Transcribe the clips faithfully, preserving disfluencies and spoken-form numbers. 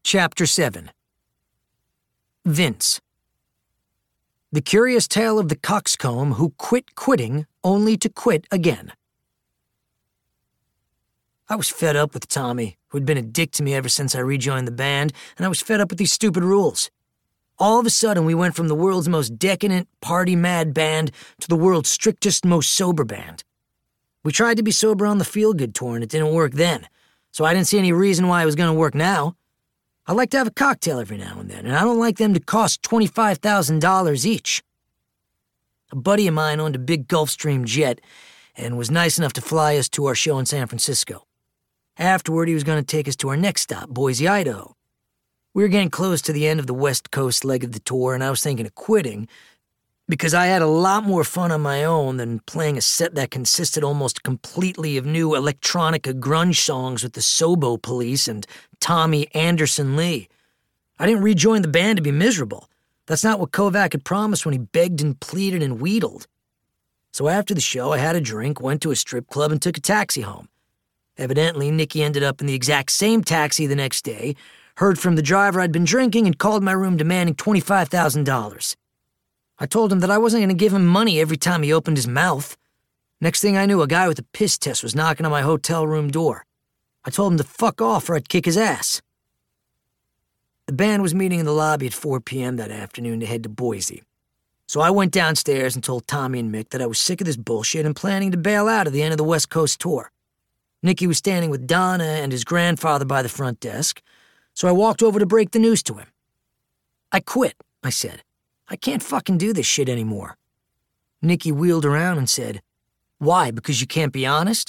Chapter seven. Vince. The curious tale of the coxcomb who quit quitting only to quit again. I was fed up with Tommy, who had been a dick to me ever since I rejoined the band, and I was fed up with these stupid rules. All of a sudden, we went from the world's most decadent, party-mad band to the world's strictest, most sober band. We tried to be sober on the Feel-Good tour, and it didn't work then, so I didn't see any reason why it was going to work now. I like to have a cocktail every now and then, and I don't like them to cost twenty-five thousand dollars each. A buddy of mine owned a big Gulfstream jet and was nice enough to fly us to our show in San Francisco. Afterward, he was going to take us to our next stop, Boise, Idaho. We were getting close to the end of the West Coast leg of the tour, and I was thinking of quitting because I had a lot more fun on my own than playing a set that consisted almost completely of new electronica grunge songs with the Sobo Police and Tommy Anderson Lee. I didn't rejoin the band to be miserable. That's not what Kovac had promised when he begged and pleaded and wheedled. So after the show, I had a drink, went to a strip club, and took a taxi home. Evidently, Nicky ended up in the exact same taxi the next day, heard from the driver I'd been drinking, and called my room demanding twenty-five thousand dollars. I told him that I wasn't going to give him money every time he opened his mouth. Next thing I knew, a guy with a piss test was knocking on my hotel room door. I told him to fuck off or I'd kick his ass. The band was meeting in the lobby at four p.m. that afternoon to head to Boise. So I went downstairs and told Tommy and Mick that I was sick of this bullshit and planning to bail out at the end of the West Coast tour. Nicky was standing with Donna and his grandfather by the front desk, so I walked over to break the news to him. I quit, I said. I can't fucking do this shit anymore. Nicky wheeled around and said, "Why, because you can't be honest?"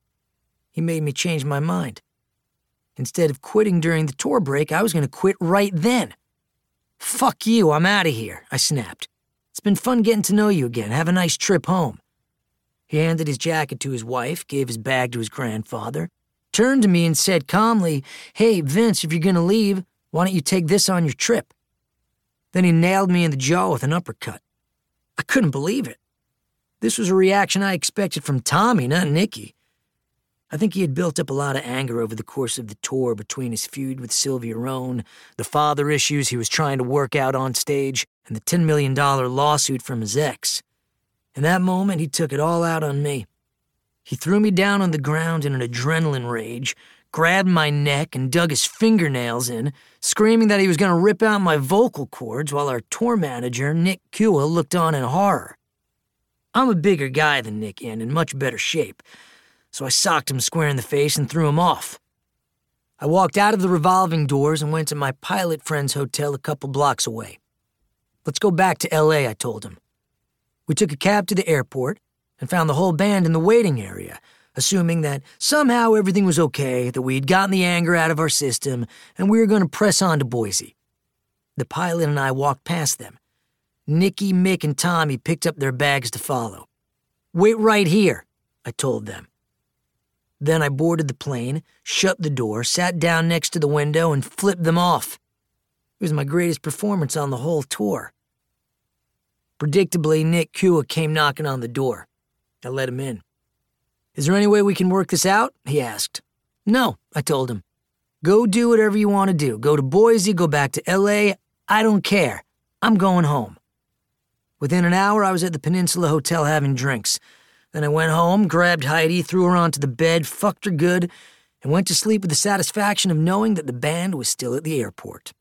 He made me change my mind. Instead of quitting during the tour break, I was going to quit right then. "Fuck you, I'm out of here," I snapped. "It's been fun getting to know you again. Have a nice trip home." He handed his jacket to his wife, gave his bag to his grandfather, turned to me and said calmly, "Hey, Vince, if you're going to leave, why don't you take this on your trip?" Then he nailed me in the jaw with an uppercut. I couldn't believe it. This was a reaction I expected from Tommy, not Nicky. I think he had built up a lot of anger over the course of the tour between his feud with Sylvia Rohn, the father issues he was trying to work out on stage, and the ten million dollars lawsuit from his ex. In that moment, he took it all out on me. He threw me down on the ground in an adrenaline rage, grabbed my neck and dug his fingernails in, screaming that he was going to rip out my vocal cords while our tour manager, Nick Kua, looked on in horror. I'm a bigger guy than Nick and in much better shape, so I socked him square in the face and threw him off. I walked out of the revolving doors and went to my pilot friend's hotel a couple blocks away. "Let's go back to L A, I told him. We took a cab to the airport and found the whole band in the waiting area, assuming that somehow everything was okay, that we had gotten the anger out of our system, and we were going to press on to Boise. The pilot and I walked past them. Nicky, Mick, and Tommy picked up their bags to follow. "Wait right here," I told them. Then I boarded the plane, shut the door, sat down next to the window, and flipped them off. It was my greatest performance on the whole tour. Predictably, Nick Kua came knocking on the door. I let him in. "Is there any way we can work this out?" he asked. "No," I told him. "Go do whatever you want to do. Go to Boise, go back to L A. I don't care. I'm going home." Within an hour, I was at the Peninsula Hotel having drinks. Then I went home, grabbed Heidi, threw her onto the bed, fucked her good, and went to sleep with the satisfaction of knowing that the band was still at the airport.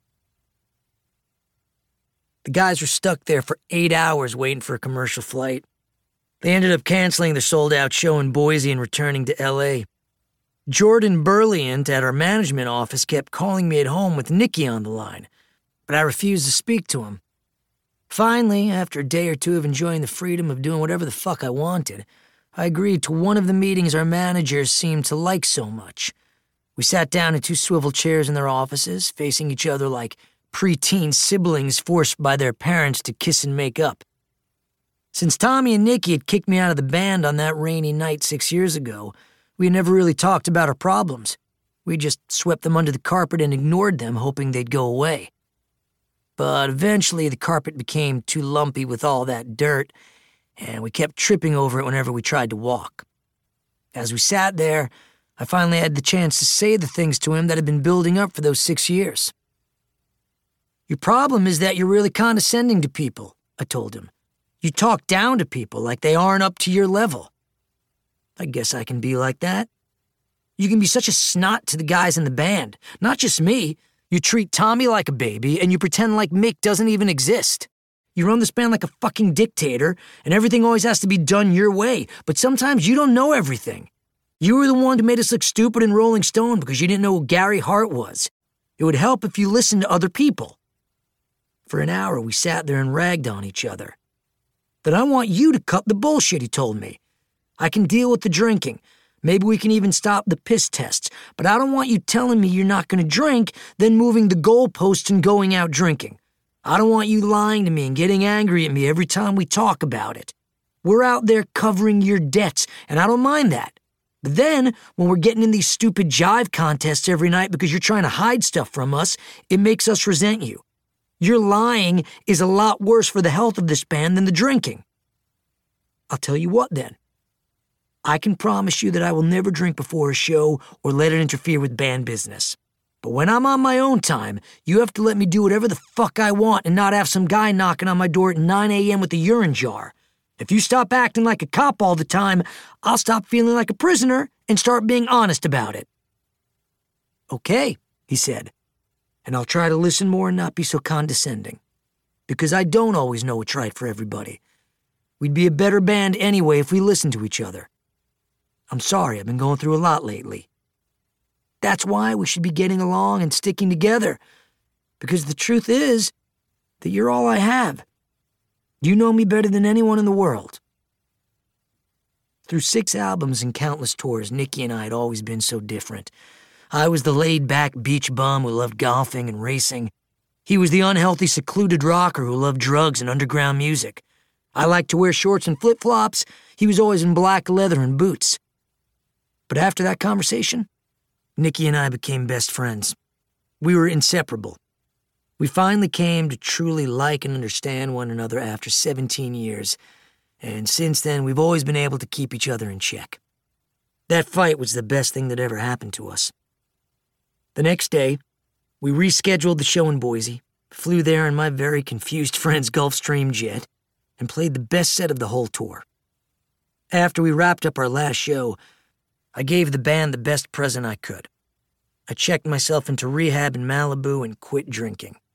The guys were stuck there for eight hours waiting for a commercial flight. They ended up canceling their sold-out show in Boise and returning to L A. Jordan Burliant at our management office kept calling me at home with Nicky on the line, but I refused to speak to him. Finally, after a day or two of enjoying the freedom of doing whatever the fuck I wanted, I agreed to one of the meetings our managers seemed to like so much. We sat down in two swivel chairs in their offices, facing each other like preteen siblings forced by their parents to kiss and make up. Since Tommy and Nicky had kicked me out of the band on that rainy night six years ago, we had never really talked about our problems. We just swept them under the carpet and ignored them, hoping they'd go away. But eventually the carpet became too lumpy with all that dirt, and we kept tripping over it whenever we tried to walk. As we sat there, I finally had the chance to say the things to him that had been building up for those six years. Your problem is that you're really condescending to people, I told him. You talk down to people like they aren't up to your level. I guess I can be like that. You can be such a snot to the guys in the band, not just me. You treat Tommy like a baby, and you pretend like Mick doesn't even exist. You run this band like a fucking dictator, and everything always has to be done your way, but sometimes you don't know everything. You were the one who made us look stupid in Rolling Stone because you didn't know who Gary Hart was. It would help if you listened to other people. For an hour, we sat there and ragged on each other. Then I want you to cut the bullshit, he told me. I can deal with the drinking. Maybe we can even stop the piss tests, but I don't want you telling me you're not going to drink, then moving the goalposts and going out drinking. I don't want you lying to me and getting angry at me every time we talk about it. We're out there covering your debts, and I don't mind that. But then, when we're getting in these stupid jive contests every night because you're trying to hide stuff from us, it makes us resent you. Your lying is a lot worse for the health of this band than the drinking. I'll tell you what, then. I can promise you that I will never drink before a show or let it interfere with band business. But when I'm on my own time, you have to let me do whatever the fuck I want and not have some guy knocking on my door at nine a.m. with a urine jar. If you stop acting like a cop all the time, I'll stop feeling like a prisoner and start being honest about it. Okay, he said, and I'll try to listen more and not be so condescending. Because I don't always know what's right for everybody. We'd be a better band anyway if we listened to each other. I'm sorry, I've been going through a lot lately. That's why we should be getting along and sticking together. Because the truth is that you're all I have. You know me better than anyone in the world. Through six albums and countless tours, Nicky and I had always been so different. I was the laid-back beach bum who loved golfing and racing. He was the unhealthy, secluded rocker who loved drugs and underground music. I liked to wear shorts and flip-flops. He was always in black leather and boots. But after that conversation, Nicky and I became best friends. We were inseparable. We finally came to truly like and understand one another after seventeen years, and since then we've always been able to keep each other in check. That fight was the best thing that ever happened to us. The next day, we rescheduled the show in Boise, flew there in my very confused friend's Gulfstream jet, and played the best set of the whole tour. After we wrapped up our last show, I gave the band the best present I could. I checked myself into rehab in Malibu and quit drinking.